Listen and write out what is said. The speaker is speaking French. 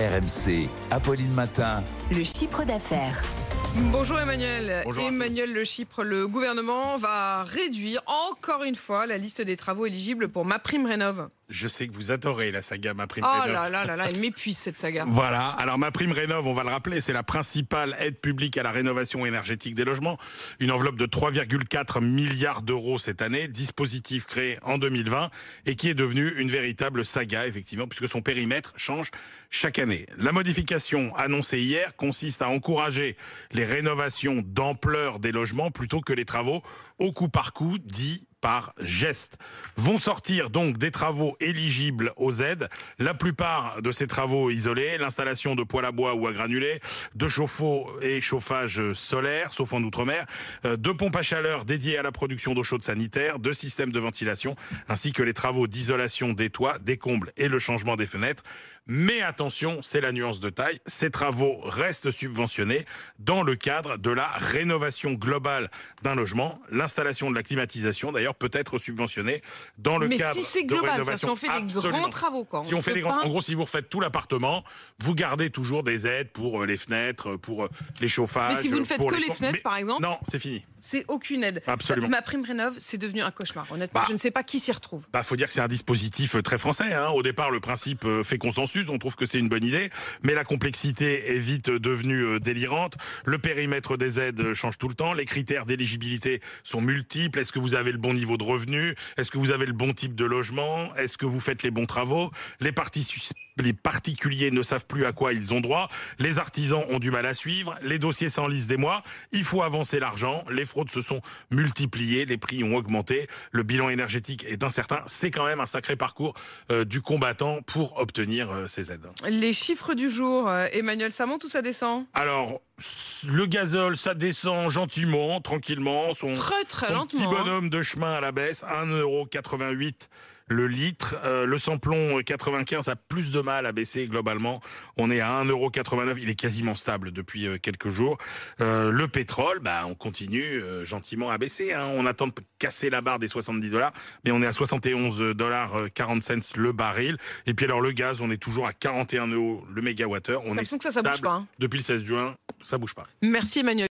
RMC, Apolline Matin. Le chiffre d'affaires. Bonjour Emmanuel. Bonjour à tous. Emmanuel Le Chypre, le gouvernement va réduire encore une fois la liste des travaux éligibles pour MaPrimeRénov'. Je sais que vous adorez la saga Oh MaPrimeRénov'. là, elle m'épuise cette saga. Voilà, alors MaPrimeRénov', on va le rappeler, c'est la principale aide publique à la rénovation énergétique des logements. Une enveloppe de 3,4 milliards d'euros cette année, dispositif créé en 2020 et qui est devenu une véritable saga, effectivement, puisque son périmètre change chaque année. La modification annoncée hier consiste à encourager les rénovations d'ampleur des logements plutôt que les travaux au coup par coup, dits par geste. Vont sortir donc des travaux éligibles aux aides. La plupart de ces travaux isolés, l'installation de poêles à bois ou à granulés, de chauffe-eau et chauffage solaire, sauf en outre-mer, de pompes à chaleur dédiées à la production d'eau chaude sanitaire, de systèmes de ventilation, ainsi que les travaux d'isolation des toits, des combles et le changement des fenêtres. Mais attention, c'est la nuance de taille, ces travaux restent subventionnés dans le cadre de la rénovation globale d'un logement. L'installation de la climatisation, d'ailleurs, peut être subventionnée dans le cadre si c'est de global, rénovation. si on fait des grands travaux, quoi. Si on fait des grands, en gros, si vous refaites tout l'appartement, vous gardez toujours des aides pour les fenêtres, pour les chauffages. Mais si vous ne faites pour que les fenêtres, par exemple, non, c'est fini. c'est aucune aide. Absolument. MaPrimeRénov', c'est devenu un cauchemar. Honnêtement, je ne sais pas qui s'y retrouve. Faut dire que c'est un dispositif très français. Au départ, le principe fait consensus. On trouve que c'est une bonne idée, mais la complexité est vite devenue délirante. Le périmètre des aides change tout le temps. Les critères d'éligibilité sont multiples. Est-ce que vous avez le bon niveau de revenu? Est-ce que vous avez le bon type de logement? Est-ce que vous faites les bons travaux? Les particuliers ne savent plus à quoi ils ont droit. Les artisans ont du mal à suivre. Les dossiers s'enlisent des mois. Il faut avancer l'argent. Les fraudes se sont multipliées. Les prix ont augmenté. Le bilan énergétique est incertain. C'est quand même un sacré parcours du combattant pour obtenir ces aides. Les chiffres du jour, Emmanuel, ça monte ou ça descend? Alors, le gazole, ça descend gentiment, tranquillement. Son Très lentement. Petit bonhomme de chemin à la baisse, 1,88 € le litre. Le samplon 95 a plus de mal à baisser globalement. On est à 1,89 €. Il est quasiment stable depuis quelques jours. Le pétrole, on continue gentiment à baisser. On attend de casser la barre des 70 $, mais on est à 71,40 $ le baril. Et puis alors le gaz, on est toujours à 41 € le mégawattheure. On est que ça bouge stable pas. depuis le 16 juin. Ça bouge pas. Merci Emmanuel.